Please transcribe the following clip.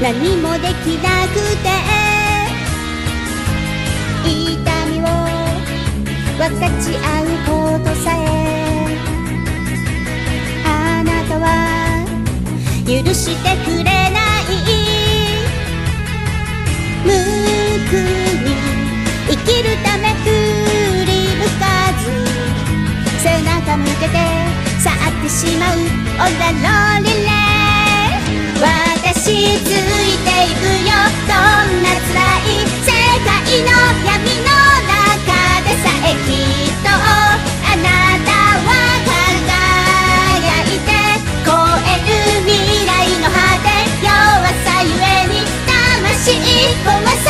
何もできなくて痛みを分かち合うことさえあなたは許してくれない無垢に生きるため振り向かず背中向けて去ってしまうオーラロリレー私ついていくよどんな辛い世界の闇の中でさえきっとあなたは輝いて超える未来の果て弱さゆえに魂込ませ